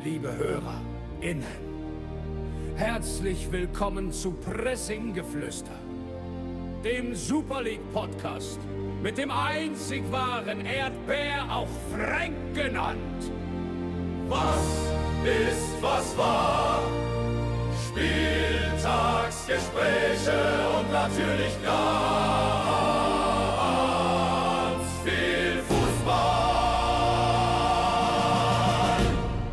liebe HörerInnen. Herzlich willkommen zu Pressing-Geflüster, dem Super League Podcast mit dem einzig wahren Erdbeer, auch Frank genannt. Was ist, was war? Spieltagsgespräche und natürlich ganz viel Fußball.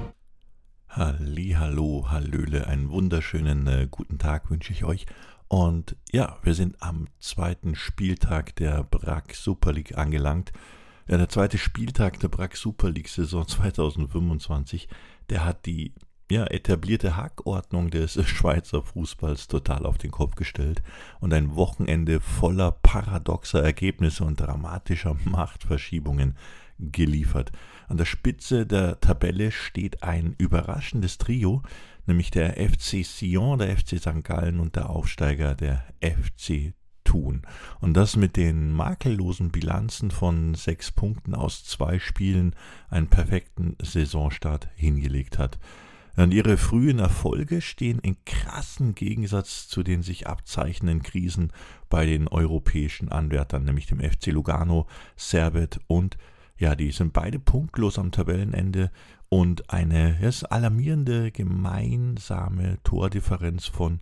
Hallihallo, hallöle, einen wunderschönen guten Tag wünsche ich euch. Und ja, wir sind am zweiten Spieltag der BRAC Super League angelangt. Ja, der zweite Spieltag der BRAC Super League Saison 2025, der hat die etablierte Hackordnung des Schweizer Fußballs total auf den Kopf gestellt und ein Wochenende voller paradoxer Ergebnisse und dramatischer Machtverschiebungen geliefert. An der Spitze der Tabelle steht ein überraschendes Trio, nämlich der FC Sion, der FC St. Gallen und der Aufsteiger der FC Thun. Und das mit den makellosen Bilanzen von 6 Punkten aus 2 Spielen einen perfekten Saisonstart hingelegt hat. Und ihre frühen Erfolge stehen in krassem Gegensatz zu den sich abzeichnenden Krisen bei den europäischen Anwärtern, nämlich dem FC Lugano, Servette und die sind beide punktlos am Tabellenende und eine alarmierende gemeinsame Tordifferenz von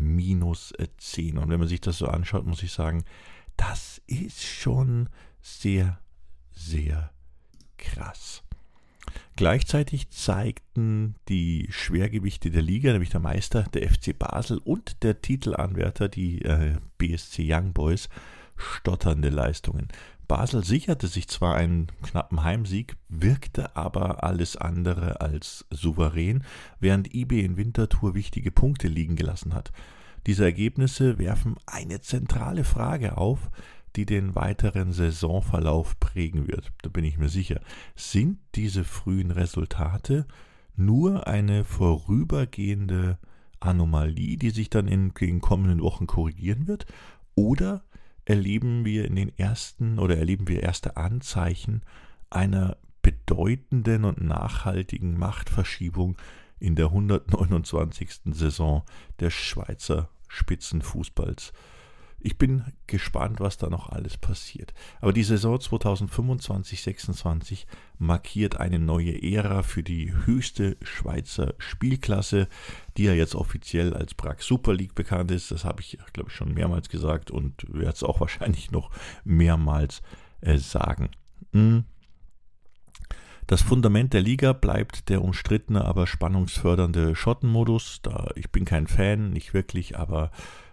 -10. Und wenn man sich das so anschaut, muss ich sagen, das ist schon sehr, sehr krass. Gleichzeitig zeigten die Schwergewichte der Liga, nämlich der Meister, der FC Basel und der Titelanwärter, die BSC Young Boys, stotternde Leistungen. Basel sicherte sich zwar einen knappen Heimsieg, wirkte aber alles andere als souverän, während IB in Winterthur wichtige Punkte liegen gelassen hat. Diese Ergebnisse werfen eine zentrale Frage auf, die den weiteren Saisonverlauf prägen wird. Da bin ich mir sicher. Sind diese frühen Resultate nur eine vorübergehende Anomalie, die sich dann in den kommenden Wochen korrigieren wird? Oder erleben wir erste Anzeichen einer bedeutenden und nachhaltigen Machtverschiebung in der 129. Saison des Schweizer Spitzenfußballs? Ich bin gespannt, was da noch alles passiert. Aber die Saison 2025/26 markiert eine neue Ära für die höchste Schweizer Spielklasse, die ja jetzt offiziell als BRAC Super League bekannt ist. Das habe ich, glaube ich, schon mehrmals gesagt und werde es auch wahrscheinlich noch mehrmals sagen. Das Fundament der Liga bleibt der umstrittene, aber spannungsfördernde Schottenmodus. Ich bin kein Fan, nicht wirklich, aber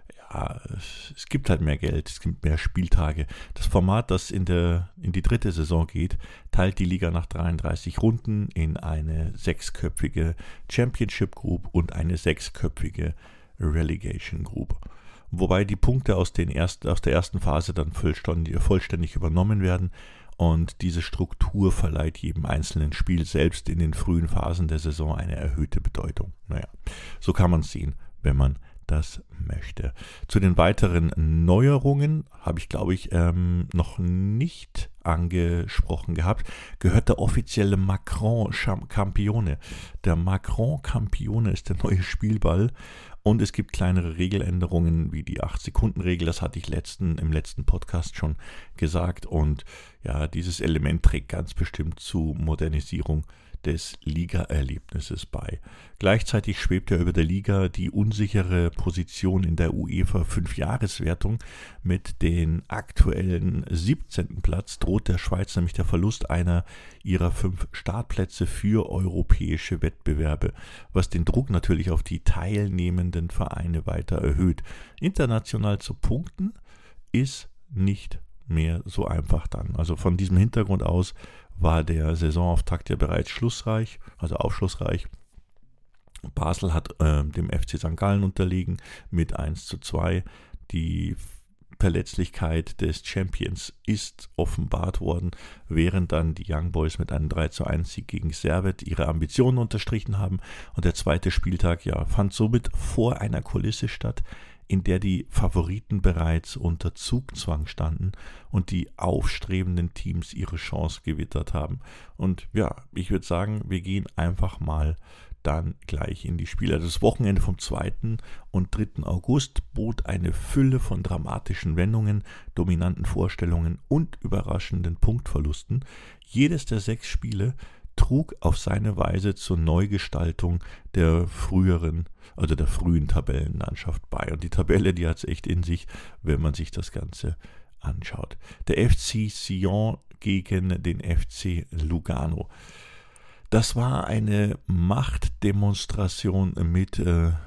es gibt halt mehr Geld, es gibt mehr Spieltage. Das Format, das in die dritte Saison geht, teilt die Liga nach 33 Runden in eine 6-köpfige Championship Group und eine 6-köpfige Relegation Group. Wobei die Punkte aus der ersten Phase dann vollständig übernommen werden und diese Struktur verleiht jedem einzelnen Spiel selbst in den frühen Phasen der Saison eine erhöhte Bedeutung. So kann man es sehen, wenn man das möchte. Zu den weiteren Neuerungen habe ich, glaube ich, noch nicht angesprochen gehabt, gehört der offizielle Macron Campione. Der Macron Campione ist der neue Spielball und es gibt kleinere Regeländerungen wie die 8-Sekunden-Regel, das hatte ich im letzten Podcast schon gesagt und dieses Element trägt ganz bestimmt zu Modernisierung des Liga-Erlebnisses bei. Gleichzeitig schwebt ja über der Liga die unsichere Position in der UEFA 5-Jahres-Wertung. Mit den aktuellen 17. Platz droht der Schweiz nämlich der Verlust einer ihrer 5 Startplätze für europäische Wettbewerbe, was den Druck natürlich auf die teilnehmenden Vereine weiter erhöht. International zu punkten ist nicht mehr so einfach dann. Also von diesem Hintergrund aus war der Saisonauftakt ja bereits aufschlussreich. Basel hat dem FC St. Gallen unterlegen mit 1:2. Die Verletzlichkeit des Champions ist offenbart worden, während dann die Young Boys mit einem 3:1-Sieg gegen Servette ihre Ambitionen unterstrichen haben. Und der zweite Spieltag fand somit vor einer Kulisse statt, in der die Favoriten bereits unter Zugzwang standen und die aufstrebenden Teams ihre Chance gewittert haben. Und ich würde sagen, wir gehen einfach mal dann gleich in die Spiele. Das Wochenende vom 2. und 3. August bot eine Fülle von dramatischen Wendungen, dominanten Vorstellungen und überraschenden Punktverlusten. Jedes der 6 Spiele trug auf seine Weise zur Neugestaltung der frühen Tabellenlandschaft bei. Und die Tabelle, die hat es echt in sich, wenn man sich das Ganze anschaut. Der FC Sion gegen den FC Lugano. Das war eine Machtdemonstration mit,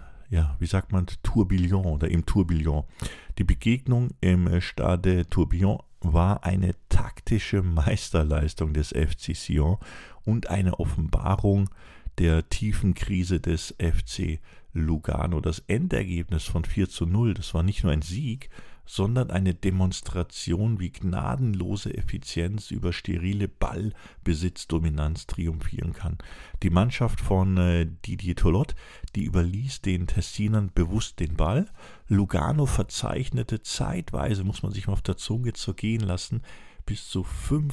Tourbillon oder im Tourbillon. Die Begegnung im Stade Tourbillon war eine taktische Meisterleistung des FC Sion und eine Offenbarung der tiefen Krise des FC Lugano. Das Endergebnis von 4:0, das war nicht nur ein Sieg, sondern eine Demonstration, wie gnadenlose Effizienz über sterile Ballbesitzdominanz triumphieren kann. Die Mannschaft von Didier Tholot, die überließ den Tessinern bewusst den Ball. Lugano verzeichnete zeitweise, muss man sich mal auf der Zunge zergehen lassen, bis zu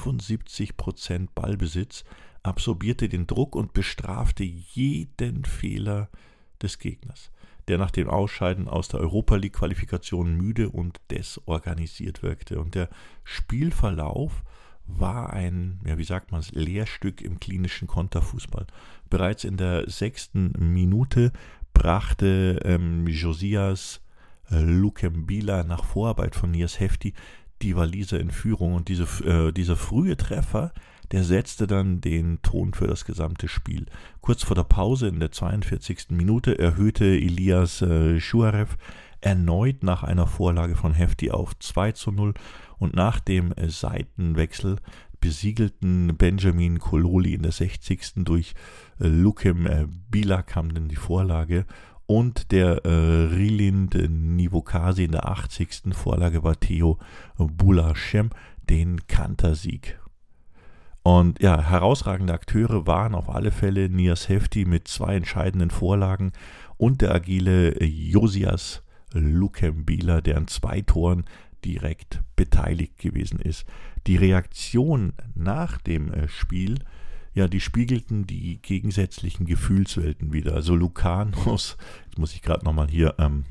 75% Ballbesitz, absorbierte den Druck und bestrafte jeden Fehler des Gegners, der nach dem Ausscheiden aus der Europa-League-Qualifikation müde und desorganisiert wirkte. Und der Spielverlauf war ein, Lehrstück im klinischen Konterfußball. Bereits in der 6. Minute brachte Josias Lukembila nach Vorarbeit von Nias Hefti die Waliser in Führung. Und dieser frühe Treffer, der setzte dann den Ton für das gesamte Spiel. Kurz vor der Pause in der 42. Minute erhöhte Elias Schuarev erneut nach einer Vorlage von Hefti auf 2:0 und nach dem Seitenwechsel besiegelten Benjamin Kololi in der 60. durch Lukem Bila kam dann die Vorlage und der Rilin Nivokasi in der 80. Vorlage war Theo Bulachem den Kantersieg. Und ja, herausragende Akteure waren auf alle Fälle Nias Hefti mit 2 entscheidenden Vorlagen und der agile Josias Lukembila, der an 2 Toren direkt beteiligt gewesen ist. Die Reaktion nach dem Spiel, die spiegelten die gegensätzlichen Gefühlswelten wieder. Also Luganos, jetzt muss ich gerade nochmal hier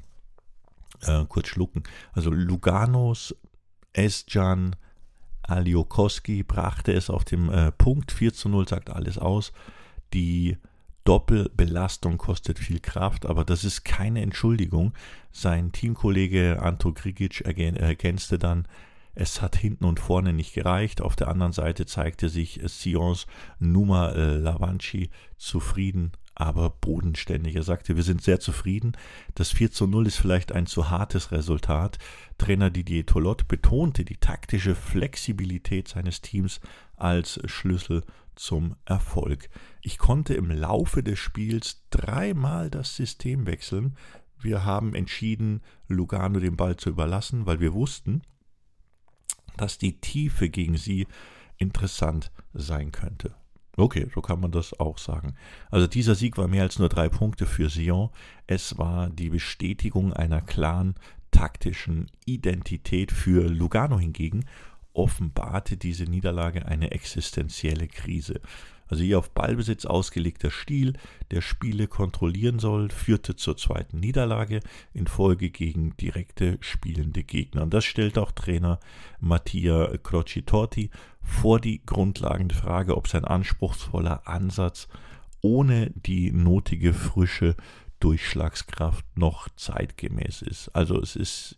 kurz schlucken, also Luganos Özcan Aliokoski brachte es auf dem Punkt. 4:0 sagt alles aus. Die Doppelbelastung kostet viel Kraft, aber das ist keine Entschuldigung. Sein Teamkollege Anto Grigic ergänzte dann, es hat hinten und vorne nicht gereicht. Auf der anderen Seite zeigte sich Sions Numa Lavanchi zufrieden, aber bodenständig. Er sagte, wir sind sehr zufrieden. Das 4:0 ist vielleicht ein zu hartes Resultat. Trainer Didier Tholot betonte die taktische Flexibilität seines Teams als Schlüssel zum Erfolg. Ich konnte im Laufe des Spiels 3-mal das System wechseln. Wir haben entschieden, Lugano den Ball zu überlassen, weil wir wussten, dass die Tiefe gegen sie interessant sein könnte. Okay, so kann man das auch sagen. Also dieser Sieg war mehr als nur 3 Punkte für Sion. Es war die Bestätigung einer klaren taktischen Identität. Für Lugano hingegen offenbarte diese Niederlage eine existenzielle Krise. Also ihr auf Ballbesitz ausgelegter Stil, der Spiele kontrollieren soll, führte zur 2. Niederlage in Folge gegen direkte spielende Gegner. Und das stellt auch Trainer Mattia Crocitorti vor die grundlegende Frage, ob sein anspruchsvoller Ansatz ohne die notige frische Durchschlagskraft noch zeitgemäß ist. Also es ist,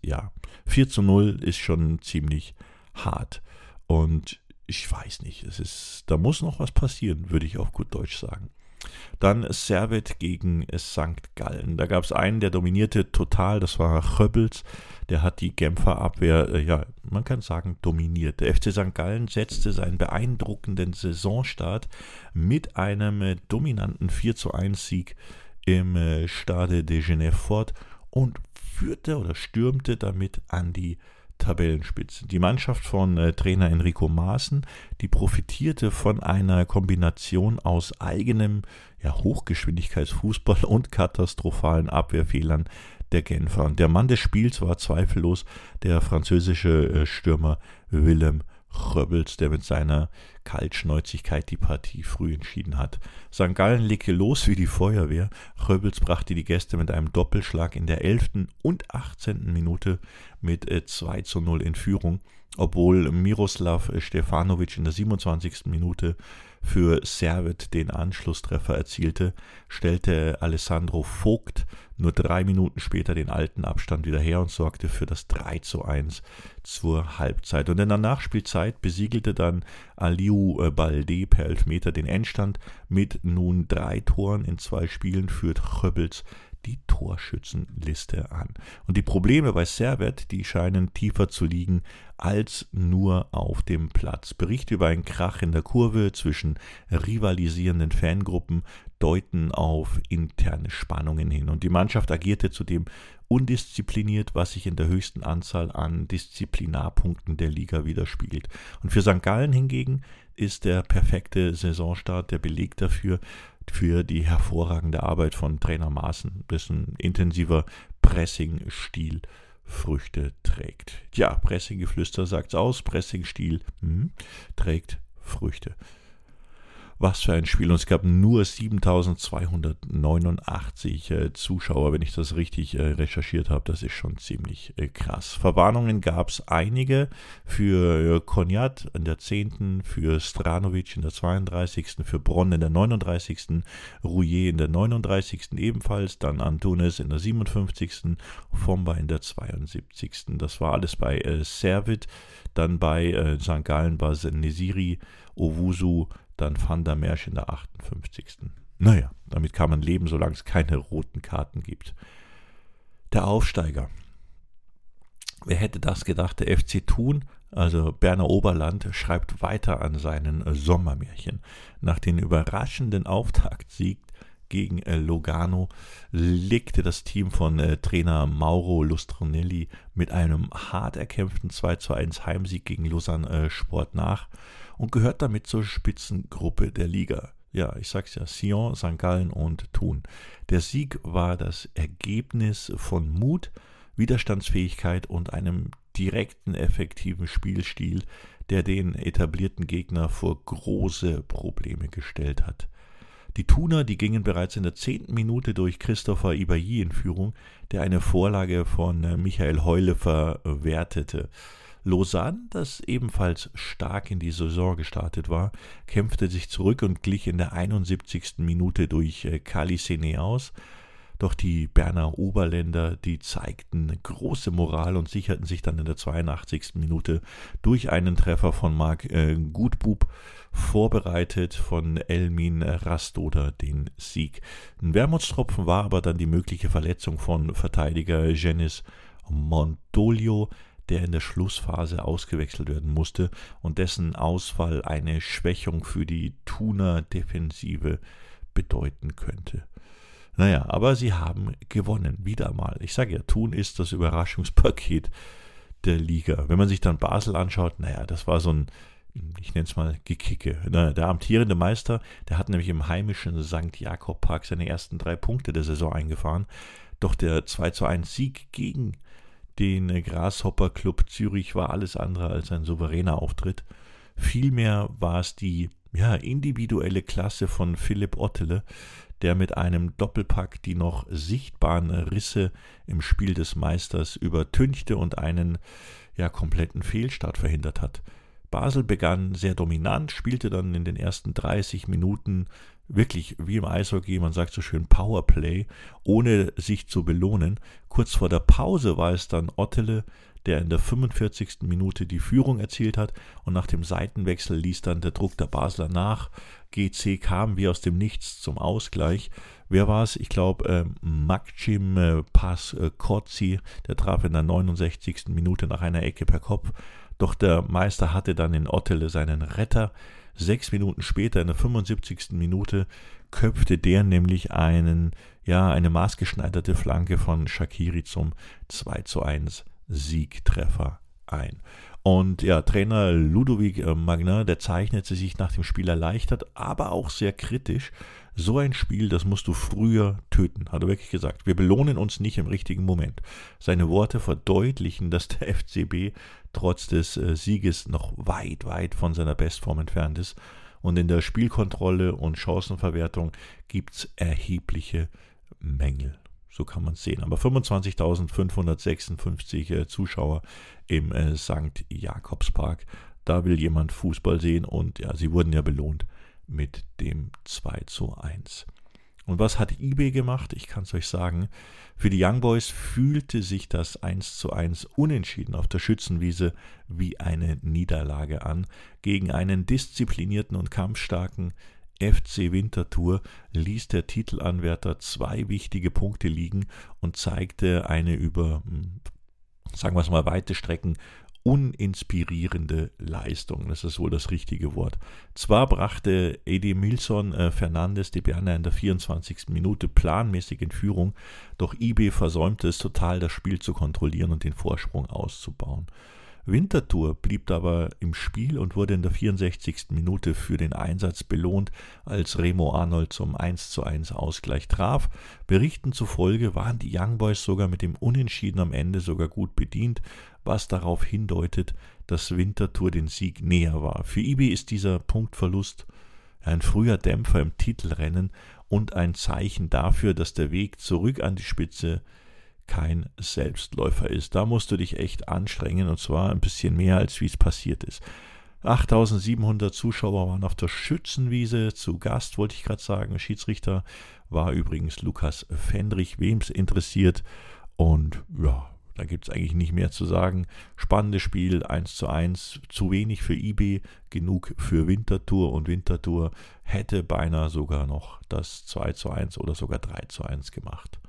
4:0 ist schon ziemlich hart. Und ich weiß nicht, da muss noch was passieren, würde ich auf gut Deutsch sagen. Dann Servette gegen St. Gallen. Da gab es einen, der dominierte total, das war Goebbels. Der hat die Genfer Abwehr, man kann sagen, dominiert. Der FC St. Gallen setzte seinen beeindruckenden Saisonstart mit einem dominanten 4:1 im Stade de Genève fort und stürmte damit an die Tabellenspitze. Die Mannschaft von Trainer Enrico Maaßen, die profitierte von einer Kombination aus eigenem Hochgeschwindigkeitsfußball und katastrophalen Abwehrfehlern der Genfer. Und der Mann des Spiels war zweifellos der französische Stürmer Willem Röbbels, der mit seiner Kaltschnäuzigkeit die Partie früh entschieden hat. St. Gallen legte los wie die Feuerwehr. Röbbels brachte die Gäste mit einem Doppelschlag in der 11. und 18. Minute mit 2:0 in Führung, obwohl Miroslav Stefanovic in der 27. Minute für Servet den Anschlusstreffer erzielte, stellte Alessandro Vogt nur 3 Minuten später den alten Abstand wieder her und sorgte für das 3:1 zur Halbzeit. Und in der Nachspielzeit besiegelte dann Aliou Baldé per Elfmeter den Endstand. Mit nun 3 Toren in 2 Spielen führt Röbbels die Torschützenliste an. Und die Probleme bei Servet, die scheinen tiefer zu liegen als nur auf dem Platz. Berichte über einen Krach in der Kurve zwischen rivalisierenden Fangruppen deuten auf interne Spannungen hin. Und die Mannschaft agierte zudem undiszipliniert, was sich in der höchsten Anzahl an Disziplinarpunkten der Liga widerspiegelt. Und für St. Gallen hingegen ist der perfekte Saisonstart der Beleg dafür, für die hervorragende Arbeit von Trainer Maaßen, dessen intensiver Pressing-Stil Früchte trägt. Ja, Pressing-Geflüster sagt's aus, Pressing-Stil trägt Früchte. Was für ein Spiel. Und es gab nur 7.289 Zuschauer, wenn ich das richtig recherchiert habe. Das ist schon ziemlich krass. Verwarnungen gab es einige für Konjat in der 10., für Stranovic in der 32., für Bronn in der 39., Rouillet in der 39. ebenfalls, dann Antunes in der 57., Fomba in der 72. Das war alles bei Servet. Dann bei St. Gallen war Nesiri, Owusu, dann Van der Merch in der 58. Naja, damit kann man leben, solange es keine roten Karten gibt. Der Aufsteiger. Wer hätte das gedacht? Der FC Thun, also Berner Oberland, schreibt weiter an seinen Sommermärchen. Nach dem überraschenden Auftaktsieg gegen Lugano legte das Team von Trainer Mauro Lustronelli mit einem hart erkämpften 2:1 Heimsieg gegen Lausanne Sport nach und gehört damit zur Spitzengruppe der Liga. Ja, ich sag's ja, Sion, St. Gallen und Thun. Der Sieg war das Ergebnis von Mut, Widerstandsfähigkeit und einem direkten, effektiven Spielstil, der den etablierten Gegner vor große Probleme gestellt hat. Die Thuner, die gingen bereits in der 10. Minute durch Christopher Ibailly in Führung, der eine Vorlage von Michael Heule verwertete. Lausanne, das ebenfalls stark in die Saison gestartet war, kämpfte sich zurück und glich in der 71. Minute durch Kali Sene aus. Doch die Berner Oberländer, die zeigten große Moral und sicherten sich dann in der 82. Minute durch einen Treffer von Marc Gutbub, vorbereitet von Elmin Rastoder, den Sieg. Ein Wermutstropfen war aber dann die mögliche Verletzung von Verteidiger Jenis Montolio, der in der Schlussphase ausgewechselt werden musste und dessen Ausfall eine Schwächung für die Thuner Defensive bedeuten könnte. Naja, aber sie haben gewonnen, wieder mal. Ich sage ja, Thun ist das Überraschungspaket der Liga. Wenn man sich dann Basel anschaut, naja, das war so ein, ich nenne es mal Gekicke. Der amtierende Meister, der hat nämlich im heimischen St. Jakob Park seine ersten 3 Punkte der Saison eingefahren. Doch der 2:1 Sieg gegen den Grasshopper Club Zürich war alles andere als ein souveräner Auftritt. Vielmehr war es die individuelle Klasse von Philipp Ottele, der mit einem Doppelpack die noch sichtbaren Risse im Spiel des Meisters übertünchte und einen kompletten Fehlstart verhindert hat. Basel begann sehr dominant, spielte dann in den ersten 30 Minuten wirklich wie im Eishockey, man sagt so schön Powerplay, ohne sich zu belohnen. Kurz vor der Pause war es dann Ottele, der in der 45. Minute die Führung erzielt hat, und nach dem Seitenwechsel ließ dann der Druck der Basler nach. GC kam wie aus dem Nichts zum Ausgleich. Wer war es? Ich glaube Makcim Paskozzi, der traf in der 69. Minute nach einer Ecke per Kopf. Doch der Meister hatte dann in Ottele seinen Retter. 6 Minuten später, in der 75. Minute, köpfte der nämlich eine maßgeschneiderte Flanke von Shaqiri zum 2:1 Siegtreffer ein. Und Trainer Ludovic Magnin, der zeichnete sich nach dem Spiel erleichtert, aber auch sehr kritisch. so ein Spiel, das musst du früher töten, hat er wirklich gesagt. Wir belohnen uns nicht im richtigen Moment. Seine Worte verdeutlichen, dass der FCB trotz des Sieges noch weit, weit von seiner Bestform entfernt ist. Und in der Spielkontrolle und Chancenverwertung gibt es erhebliche Mängel. So kann man es sehen. Aber 25.556 Zuschauer im St. Jakobspark. Da will jemand Fußball sehen und ja, sie wurden ja belohnt mit dem 2:1. Und was hat IB gemacht? Ich kann es euch sagen. Für die Young Boys fühlte sich das 1:1 Unentschieden auf der Schützenwiese wie eine Niederlage an. Gegen einen disziplinierten und kampfstarken FC Winterthur ließ der Titelanwärter 2 wichtige Punkte liegen und zeigte eine über, sagen wir es mal, weite Strecken uninspirierende Leistung. Das ist wohl das richtige Wort. Zwar brachte Edmilson Fernandes die Berner in der 24. Minute planmäßig in Führung, doch IB versäumte es total, das Spiel zu kontrollieren und den Vorsprung auszubauen. Winterthur blieb aber im Spiel und wurde in der 64. Minute für den Einsatz belohnt, als Remo Arnold zum 1:1 Ausgleich traf. Berichten zufolge waren die Young Boys sogar mit dem Unentschieden am Ende sogar gut bedient, was darauf hindeutet, dass Winterthur den Sieg näher war. Für IB ist dieser Punktverlust ein früher Dämpfer im Titelrennen und ein Zeichen dafür, dass der Weg zurück an die Spitze kein Selbstläufer ist. Da musst du dich echt anstrengen, und zwar ein bisschen mehr, als wie es passiert ist. 8.700 Zuschauer waren auf der Schützenwiese zu Gast, wollte ich gerade sagen. Schiedsrichter war übrigens Lukas Fendrich, wem es interessiert. Und ja, da gibt es eigentlich nicht mehr zu sagen. Spannendes Spiel, 1:1, zu wenig für IB, genug für Winterthur. Und Winterthur hätte beinahe sogar noch das 2:1 oder sogar 3:1 gemacht.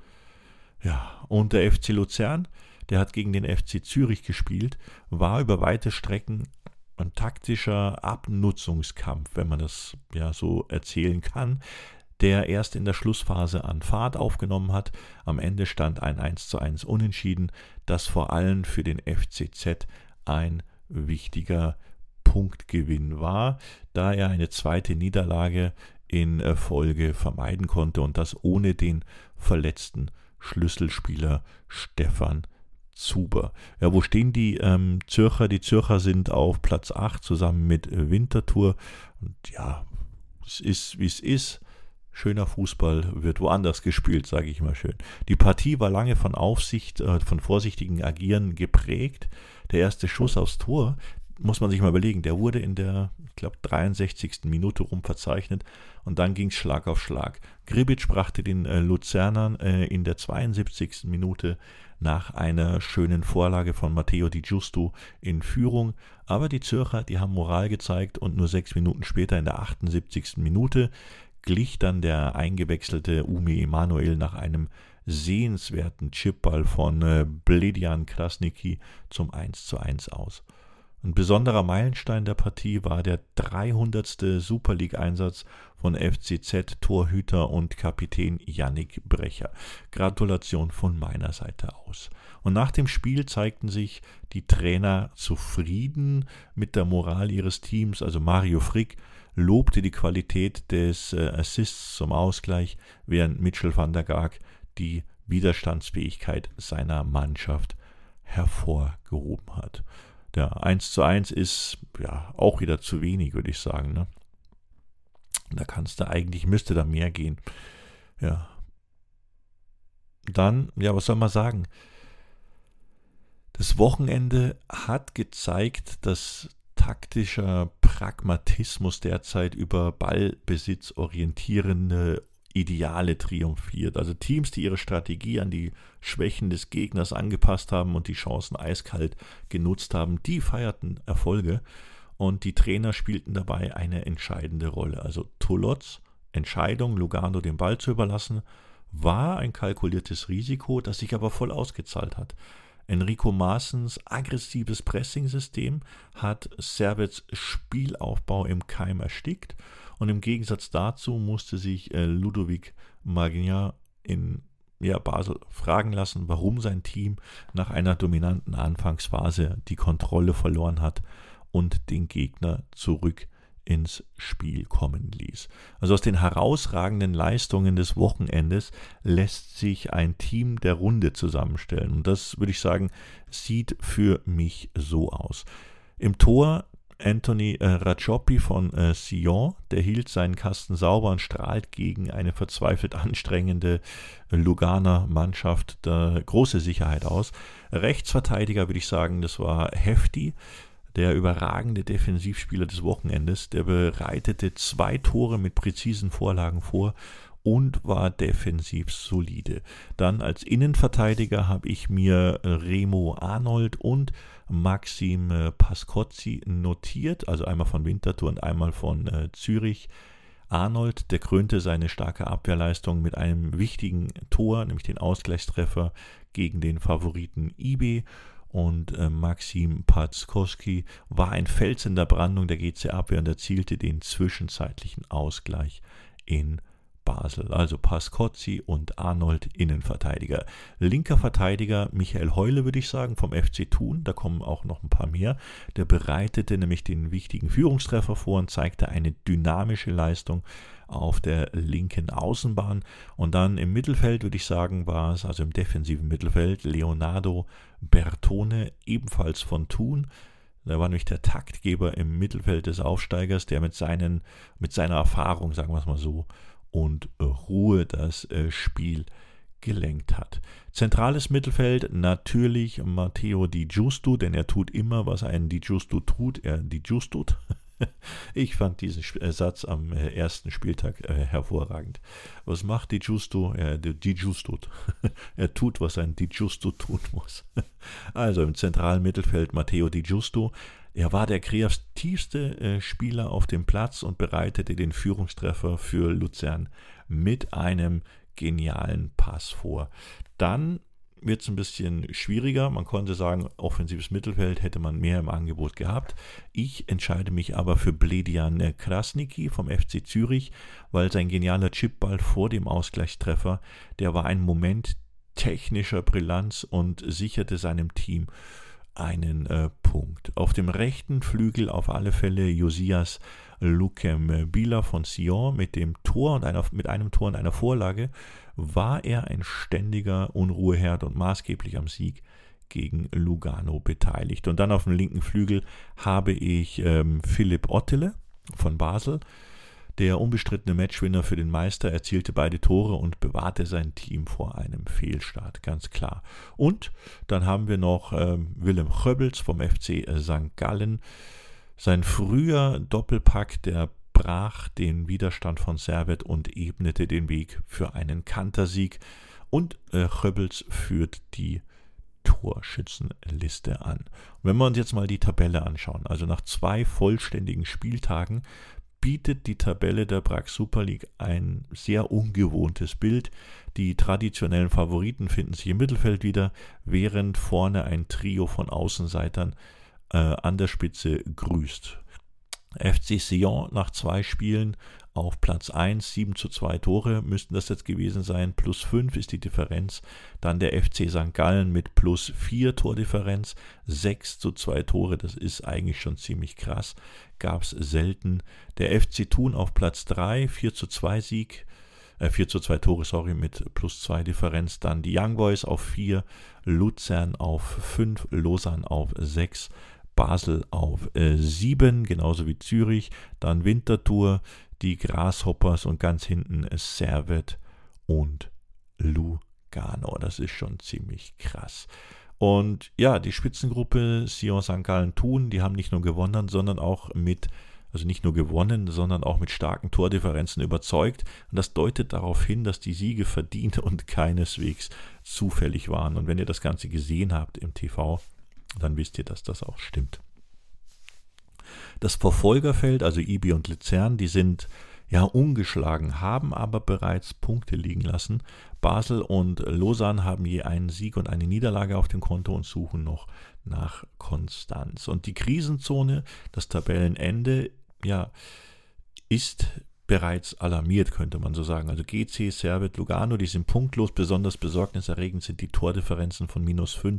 Ja, und der FC Luzern, der hat gegen den FC Zürich gespielt, war über weite Strecken ein taktischer Abnutzungskampf, wenn man das ja so erzählen kann, der erst in der Schlussphase an Fahrt aufgenommen hat. Am Ende stand ein 1:1 Unentschieden, das vor allem für den FCZ ein wichtiger Punktgewinn war, da er eine zweite Niederlage in Folge vermeiden konnte und das ohne den verletzten Schlüsselspieler Stefan Zuber. Ja, wo stehen die Zürcher? Die Zürcher sind auf Platz 8 zusammen mit Winterthur. Und ja, es ist, wie es ist. Schöner Fußball wird woanders gespielt, sage ich mal schön. Die Partie war lange von vorsichtigem Agieren geprägt. Der erste Schuss aufs Tor, muss man sich mal überlegen, der wurde in der, ich glaube, 63. Minute rum verzeichnet und dann ging es Schlag auf Schlag. Gribic brachte den Luzernern in der 72. Minute nach einer schönen Vorlage von Matteo Di Giusto in Führung, aber die Zürcher, die haben Moral gezeigt und nur 6 Minuten später in der 78. Minute glich dann der eingewechselte Umi Emanuel nach einem sehenswerten Chipball von Bledian Krasniqi zum 1:1 aus. Ein besonderer Meilenstein der Partie war der 300. Super League-Einsatz von FCZ-Torhüter und Kapitän Yannick Brecher. Gratulation von meiner Seite aus. Und nach dem Spiel zeigten sich die Trainer zufrieden mit der Moral ihres Teams. Also Mario Frick lobte die Qualität des Assists zum Ausgleich, während Mitchell van der Gaag die Widerstandsfähigkeit seiner Mannschaft hervorgehoben hat. Der 1:1 ist ja auch wieder zu wenig, würde ich sagen. Ne? Da müsste da mehr gehen. Ja. Dann, ja, was soll man sagen? Das Wochenende hat gezeigt, dass taktischer Pragmatismus derzeit über ballbesitzorientierende Ideale triumphiert. Also Teams, die ihre Strategie an die Schwächen des Gegners angepasst haben und die Chancen eiskalt genutzt haben, die feierten Erfolge und die Trainer spielten dabei eine entscheidende Rolle. Also Toulots Entscheidung, Lugano den Ball zu überlassen, war ein kalkuliertes Risiko, das sich aber voll ausgezahlt hat. Enrico Maaßens aggressives Pressingsystem hat Servets Spielaufbau im Keim erstickt und im Gegensatz dazu musste sich Ludovic Magnin in Basel fragen lassen, warum sein Team nach einer dominanten Anfangsphase die Kontrolle verloren hat und den Gegner zurück ins Spiel kommen ließ. Also aus den herausragenden Leistungen des Wochenendes lässt sich ein Team der Runde zusammenstellen. Und das, würde ich sagen, sieht für mich so aus. Im Tor Anthony Raciopi von Sion, der hielt seinen Kasten sauber und strahlt gegen eine verzweifelt anstrengende Luganer Mannschaft große Sicherheit aus. Rechtsverteidiger, würde ich sagen, das war Hefti, der überragende Defensivspieler des Wochenendes. Der bereitete 2 Tore mit präzisen Vorlagen vor und war defensiv solide. Dann als Innenverteidiger habe ich mir Remo Arnold und Maxim Pascozzi notiert, also einmal von Winterthur und einmal von Zürich. Arnold, der krönte seine starke Abwehrleistung mit einem wichtigen Tor, nämlich den Ausgleichstreffer gegen den Favoriten IB. Und Maxim Pascozzi war ein Fels in der Brandung der GC-Abwehr und erzielte den zwischenzeitlichen Ausgleich in Basel. Also Pascozzi und Arnold Innenverteidiger. Linker Verteidiger Michael Heule, würde ich sagen, vom FC Thun. Da kommen auch noch ein paar mehr. Der bereitete nämlich den wichtigen Führungstreffer vor und zeigte eine dynamische Leistung auf der linken Außenbahn. Und dann im Mittelfeld, würde ich sagen, war es, also im defensiven Mittelfeld, Leonardo Bertone, ebenfalls von Thun. Der war nämlich der Taktgeber im Mittelfeld des Aufsteigers, der mit seiner Erfahrung, sagen wir es mal so, und Ruhe das Spiel gelenkt hat. Zentrales Mittelfeld natürlich Matteo Di Giusto, denn er tut immer, was ein Di Giusto tut, er Di Giustut. Ich fand diesen Satz am ersten Spieltag hervorragend. Was macht Di Giusto? Di Giustut. Er tut, was ein Di Giusto tun muss. Also im zentralen Mittelfeld Matteo Di Giusto. Er war der kreativste Spieler auf dem Platz und bereitete den Führungstreffer für Luzern mit einem genialen Pass vor. Dann wird es ein bisschen schwieriger. Man konnte sagen, offensives Mittelfeld hätte man mehr im Angebot gehabt. Ich entscheide mich aber für Bledian Krasniki vom FC Zürich, weil sein genialer Chipball vor dem Ausgleichstreffer, der war ein Moment technischer Brillanz und sicherte seinem Team einen Punkt. Auf dem rechten Flügel auf alle Fälle Josias Lukem Bila von Sion mit einem Tor und einer Vorlage war er ein ständiger Unruheherd und maßgeblich am Sieg gegen Lugano beteiligt. Und dann auf dem linken Flügel habe ich Philipp Ottele von Basel. Der unbestrittene Matchwinner für den Meister erzielte beide Tore und bewahrte sein Team vor einem Fehlstart, ganz klar. Und dann haben wir noch Willem Goebbels vom FC St. Gallen. Sein früher Doppelpack, der brach den Widerstand von Servet und ebnete den Weg für einen Kantersieg. Und Goebbels führt die Torschützenliste an. Und wenn wir uns jetzt mal die Tabelle anschauen, also nach 2 vollständigen Spieltagen, bietet die Tabelle der BRAC Super League ein sehr ungewohntes Bild. Die traditionellen Favoriten finden sich im Mittelfeld wieder, während vorne ein Trio von Außenseitern an der Spitze grüßt. FC Sion nach 2 Spielen auf Platz 1, 7:2 Tore müssten das jetzt gewesen sein, +5 ist die Differenz. Dann der FC St. Gallen mit +4 Tordifferenz, 6:2 Tore, das ist eigentlich schon ziemlich krass, gab es selten. Der FC Thun auf Platz 3, 4:2 Tore, mit +2 Differenz. Dann die Young Boys auf 4, Luzern auf 5, Lausanne auf 6, Basel auf 7, genauso wie Zürich. Dann Winterthur, die Grasshoppers und ganz hinten Servet und Lugano. Das ist schon ziemlich krass. Und ja, die Spitzengruppe Sion, St. Gallen, Thun, die haben nicht nur gewonnen, sondern auch mit starken Tordifferenzen überzeugt. Und das deutet darauf hin, dass die Siege verdient und keineswegs zufällig waren. Und wenn ihr das Ganze gesehen habt im TV, dann wisst ihr, dass das auch stimmt. Das Verfolgerfeld, also IB und Luzern, die sind ja ungeschlagen, haben aber bereits Punkte liegen lassen. Basel und Lausanne haben je einen Sieg und eine Niederlage auf dem Konto und suchen noch nach Konstanz. Und die Krisenzone, das Tabellenende, ja, ist bereits alarmiert, könnte man so sagen. Also GC, Servet, Lugano, die sind punktlos. Besonders besorgniserregend sind die Tordifferenzen von -5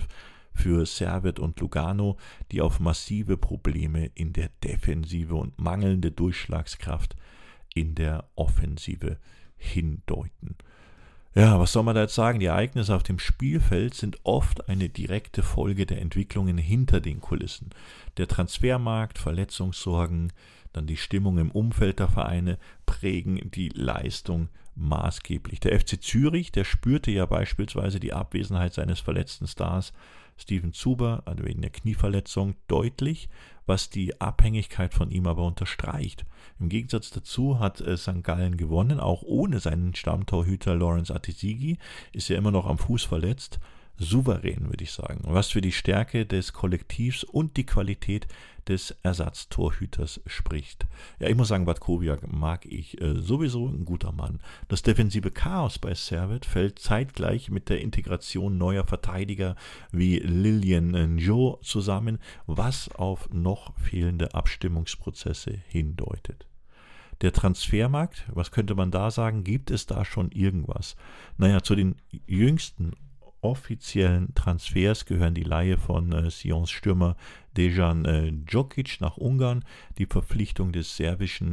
für Servette und Lugano, die auf massive Probleme in der Defensive und mangelnde Durchschlagskraft in der Offensive hindeuten. Ja, was soll man da jetzt sagen? Die Ereignisse auf dem Spielfeld sind oft eine direkte Folge der Entwicklungen hinter den Kulissen. Der Transfermarkt, Verletzungssorgen, dann die Stimmung im Umfeld der Vereine prägen die Leistung maßgeblich. Der FC Zürich, der spürte ja beispielsweise die Abwesenheit seines verletzten Stars Steven Zuber, also wegen der Knieverletzung, deutlich, was die Abhängigkeit von ihm aber unterstreicht. Im Gegensatz dazu hat St. Gallen gewonnen, auch ohne seinen Stammtorhüter Lawrence Atizigi, ist er immer noch am Fuß verletzt. Souverän, würde ich sagen. Was für die Stärke des Kollektivs und die Qualität des Ersatztorhüters spricht. Ja, ich muss sagen, Watkowiak mag ich sowieso, ein guter Mann. Das defensive Chaos bei Servette fällt zeitgleich mit der Integration neuer Verteidiger wie Lilian Njo zusammen, was auf noch fehlende Abstimmungsprozesse hindeutet. Der Transfermarkt, was könnte man da sagen? Gibt es da schon irgendwas? Naja, zu den jüngsten offiziellen Transfers gehören die Leihe von Sions Stürmer Dejan Djokic nach Ungarn, die Verpflichtung des serbischen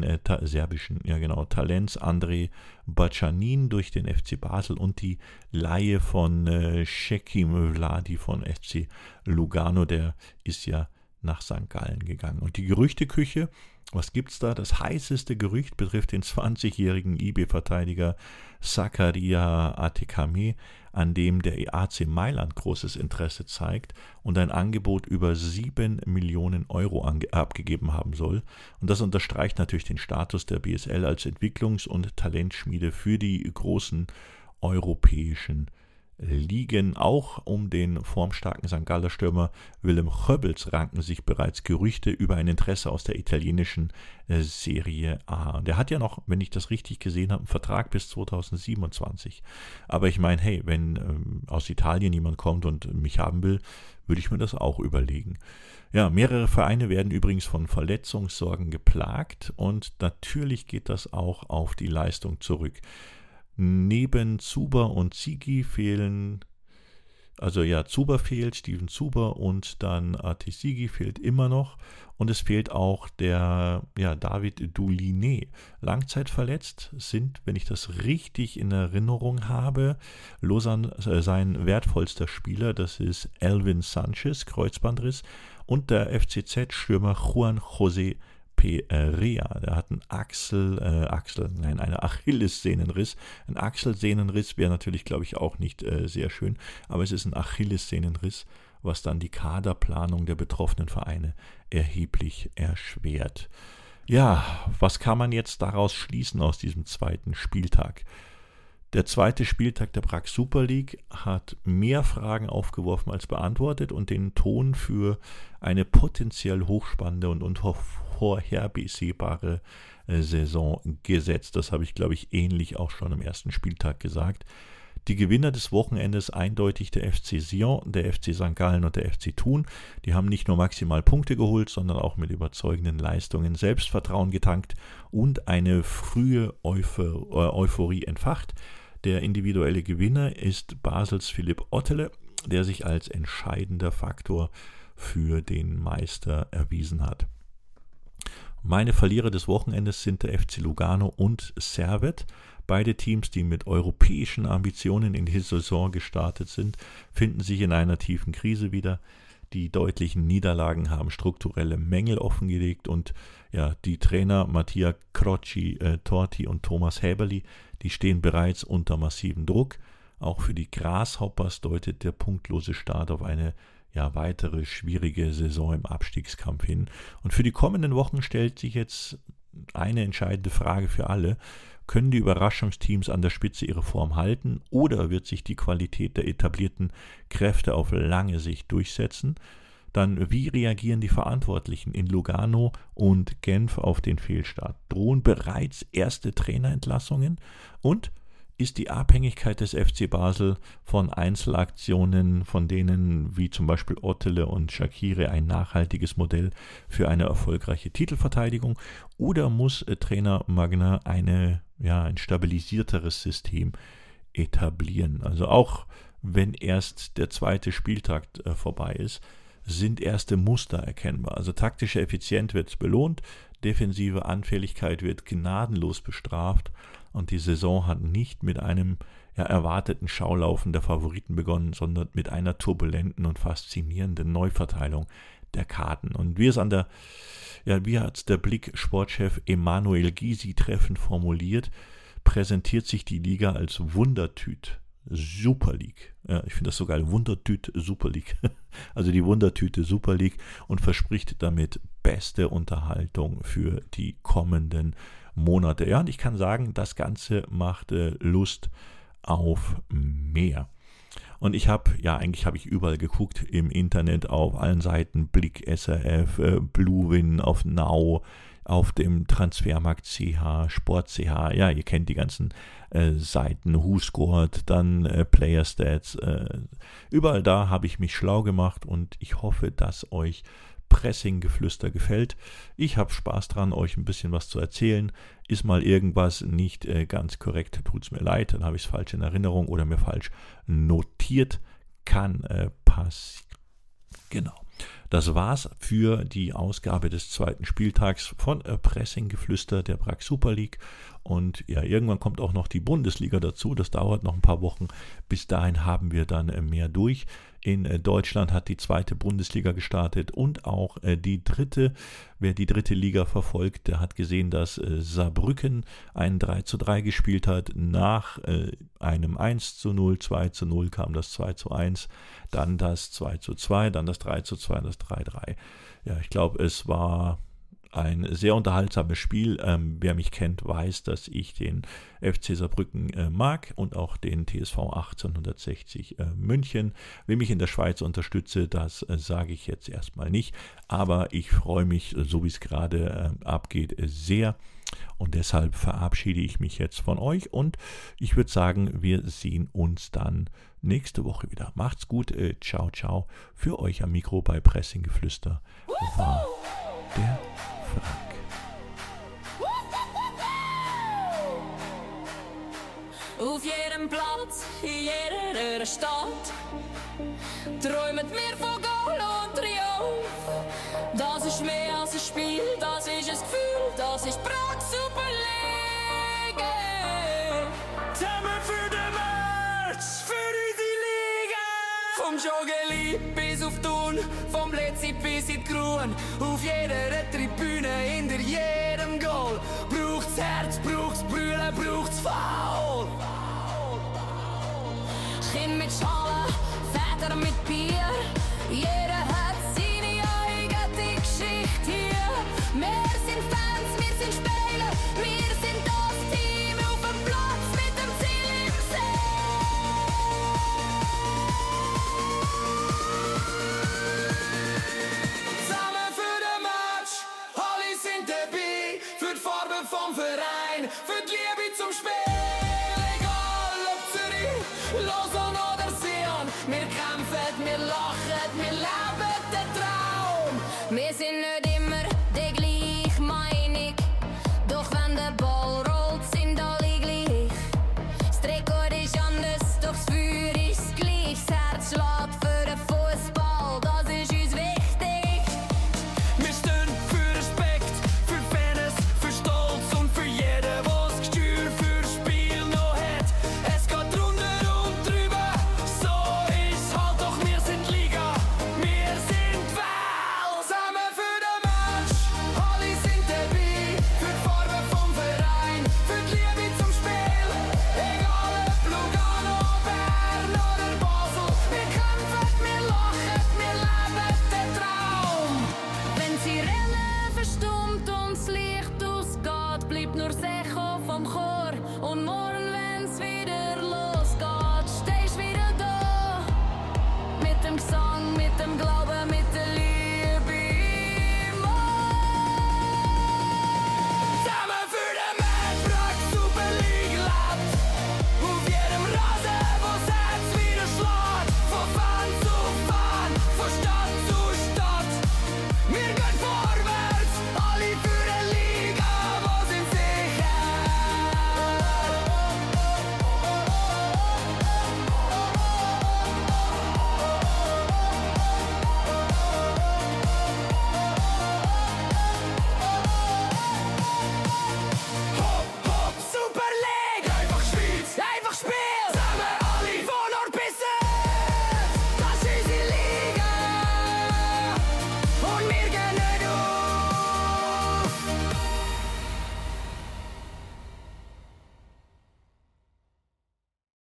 Talents Andrei Bacanin durch den FC Basel und die Leihe von Shekim Vladi von FC Lugano, der ist ja nach St. Gallen gegangen. Und die Gerüchteküche, was gibt's da? Das heißeste Gerücht betrifft den 20-jährigen IB-Verteidiger Zakaria Atekame, an dem der AC Mailand großes Interesse zeigt und ein Angebot über 7 Millionen Euro abgegeben haben soll. Und das unterstreicht natürlich den Status der BSL als Entwicklungs- und Talentschmiede für die großen europäischen Ligen. Auch um den formstarken St. Galler Stürmer Willem Goebbels ranken sich bereits Gerüchte über ein Interesse aus der italienischen Serie A. Der hat ja noch, wenn ich das richtig gesehen habe, einen Vertrag bis 2027. Aber ich meine, hey, wenn aus Italien jemand kommt und mich haben will, würde ich mir das auch überlegen. Ja, mehrere Vereine werden übrigens von Verletzungssorgen geplagt und natürlich geht das auch auf die Leistung zurück. Neben Zuber und Zigi fehlen, also ja, Zuber fehlt, Steven Zuber und dann Atizigi fehlt immer noch und es fehlt auch der David Doulinet. Langzeitverletzt sind, wenn ich das richtig in Erinnerung habe, Lausanne sein wertvollster Spieler, das ist Elvin Sanchez, Kreuzbandriss, und der FCZ-Stürmer Juan José Perea, der hat einen Achillessehnenriss. Ein Achselsehnenriss wäre natürlich, glaube ich, auch nicht sehr schön, aber es ist ein Achillessehnenriss, was dann die Kaderplanung der betroffenen Vereine erheblich erschwert. Ja, was kann man jetzt daraus schließen aus diesem zweiten Spieltag? Der zweite Spieltag der BRAC Super League hat mehr Fragen aufgeworfen als beantwortet und den Ton für eine potenziell hochspannende und unvorhersehbare Saison gesetzt. Das habe ich, glaube ich, ähnlich auch schon am ersten Spieltag gesagt. Die Gewinner des Wochenendes eindeutig der FC Sion, der FC St. Gallen und der FC Thun. Die haben nicht nur maximal Punkte geholt, sondern auch mit überzeugenden Leistungen Selbstvertrauen getankt und eine frühe Euphorie entfacht. Der individuelle Gewinner ist Basels Philipp Ottele, der sich als entscheidender Faktor für den Meister erwiesen hat. Meine Verlierer des Wochenendes sind der FC Lugano und Servette. Beide Teams, die mit europäischen Ambitionen in die Saison gestartet sind, finden sich in einer tiefen Krise wieder. Die deutlichen Niederlagen haben strukturelle Mängel offengelegt und ja, die Trainer Mattia Crocci, Torti und Thomas Häberli, die stehen bereits unter massivem Druck. Auch für die Grasshoppers deutet der punktlose Start auf eine weitere schwierige Saison im Abstiegskampf hin. Und für die kommenden Wochen stellt sich jetzt eine entscheidende Frage für alle. Können die Überraschungsteams an der Spitze ihre Form halten oder wird sich die Qualität der etablierten Kräfte auf lange Sicht durchsetzen? Dann, wie reagieren die Verantwortlichen in Lugano und Genf auf den Fehlstart? Drohen bereits erste Trainerentlassungen? Und ist die Abhängigkeit des FC Basel von Einzelaktionen, von denen wie zum Beispiel Ottele und Shaqiri ein nachhaltiges Modell für eine erfolgreiche Titelverteidigung? Oder muss Trainer Magna ein stabilisierteres System etablieren? Also auch wenn erst der zweite Spieltag vorbei ist, sind erste Muster erkennbar. Also taktische Effizienz wird belohnt, defensive Anfälligkeit wird gnadenlos bestraft und die Saison hat nicht mit einem erwarteten Schaulaufen der Favoriten begonnen, sondern mit einer turbulenten und faszinierenden Neuverteilung der Karten. Und wie hat es der Blick-Sportchef Emanuel Gysi treffend formuliert, präsentiert sich die Liga als Wundertüte Super League. Ja, ich finde das so geil, Wundertüte Super League. Also die Wundertüte Super League und verspricht damit beste Unterhaltung für die kommenden Monate. Ja, und ich kann sagen, das Ganze macht Lust auf mehr. Und eigentlich habe ich überall geguckt im Internet, auf allen Seiten, Blick, SRF, Bluewin, auf Now, auf dem Transfermarkt CH, Sport CH, ja, ihr kennt die ganzen Seiten, WhoScored, dann Player Stats, überall da habe ich mich schlau gemacht und ich hoffe, dass euch Pressing-Geflüster gefällt. Ich habe Spaß dran, euch ein bisschen was zu erzählen. Ist mal irgendwas nicht ganz korrekt, tut es mir leid, dann habe ich es falsch in Erinnerung oder mir falsch notiert. Kann passieren. Genau. Das war's für die Ausgabe des zweiten Spieltags von Pressing-Geflüster der Brag Super League. Und ja, irgendwann kommt auch noch die Bundesliga dazu. Das dauert noch ein paar Wochen. Bis dahin haben wir dann mehr durch. In Deutschland hat die zweite Bundesliga gestartet und auch die dritte. Wer die dritte Liga verfolgt, der hat gesehen, dass Saarbrücken ein 3:3 gespielt hat. Nach einem 1:0, 2:0 kam das 2:1, dann das 2:2, dann das 3:2 und das 3:3. Ja, ich glaube, es war ein sehr unterhaltsames Spiel. Wer mich kennt, weiß, dass ich den FC Saarbrücken mag und auch den TSV 1860 München. Wem ich in der Schweiz unterstütze, das sage ich jetzt erstmal nicht. Aber ich freue mich, so wie es gerade abgeht, sehr. Und deshalb verabschiede ich mich jetzt von euch und ich würde sagen, wir sehen uns dann nächste Woche wieder. Macht's gut, ciao, ciao. Für euch am Mikro bei Pressing-Geflüster war der Frank. Auf jedem Platz, in jeder Stadt träumen wir von Goal und Triumph. Das ist mehr als ein Spiel, das ist ein Gefühl, das ist Brag Super League. Zusammen für den Match, für unsere Liga! Vom Joggeli bis auf Thun, vom Letzi bis in die Gruen, auf jeder Tribüne, hinter jedem Goal. Braucht's Herz, braucht's Brüllen, braucht's Foul. Kind mit Schalen, Väter mit Bier,